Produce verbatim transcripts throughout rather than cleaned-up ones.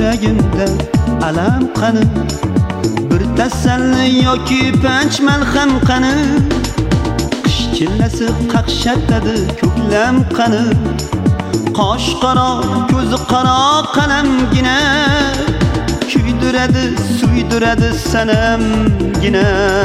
yuragimda alam qani, bir tasalli yoki panch malham qani, qish chillasi qaqshatadi ko'klam qani, qosh qaro ko'zi qaro qalamgina, kuydiradi suydiradi sanamgina.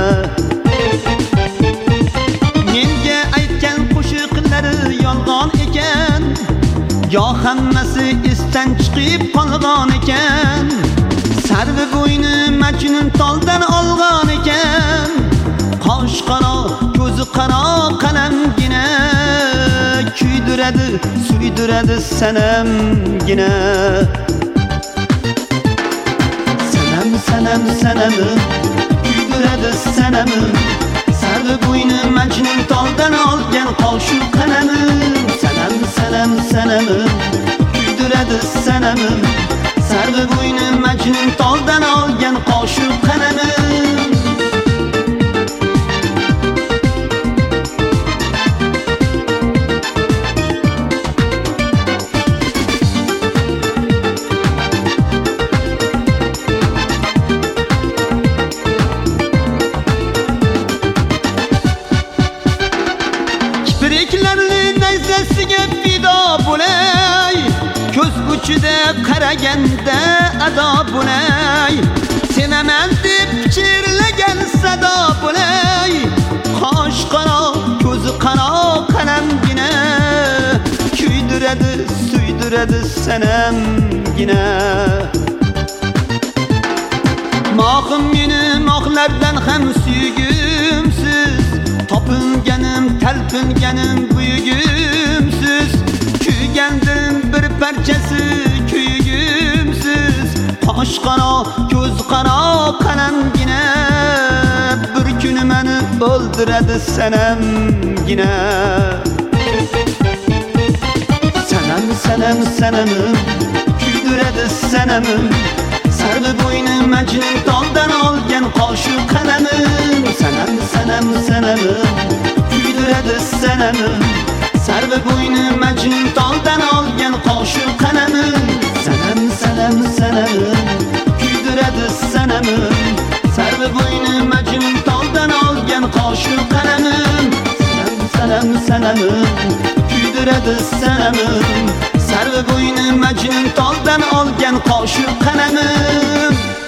Menga aytgan qo'shiqlari yolg'on ekan, yo hammasi esdan chiqib qolgan ekan, sarvi bo'yni Majnun toldan olgan ekan, qosh qaro ko'zi qaro qalamgina, kuydiradi suydiradi sanamgina. Sanam sanam sanamim, kuydiradi sanamim, sarvi bo'yni Majnun toldan olgan qoshu qalamim. Sanam sanam sanamim, kuydiradi sanamim, sarvi bo'yni Majnun toldan olgan qoshu qalamim. Kipriklarli nayzasiga fido bo'lay, ko'z uchida qaraganda ado bo'lay, sevaman deb pichirlagan sado bo'lay, qosh qaro ko'zi qaro qalamgina, kuydiradi suydiradi sanamgina. Mo'g'im meni mo'g'lardan ham suyugimsiz, topinganim talpinganim buyugimsiz, kuygandim bir parchasi kuyugimsiz, qosh qaro ko'z qaro qalamgina, bir kun meni o'ldiradi sanamgina. Sanam sanam sanamim, kuydiradi sanamim, sarvi bo'yni Majnun toldan olgan qoshu qalamim. Sanam sanam sanamim, kuydiradi sanamim, sarvi bo'yni Majnun toldan olgan qoshu qalamim. Sanam sanam sanamim, kuydiradi sanamim, sarvi bo'yni Majnun toldan olgan qoshu qalamim. Sanam sanam sanamim, kuydiradi sanamim, sarvi bo'yni Majnun toldan olgan qoshu qalamim.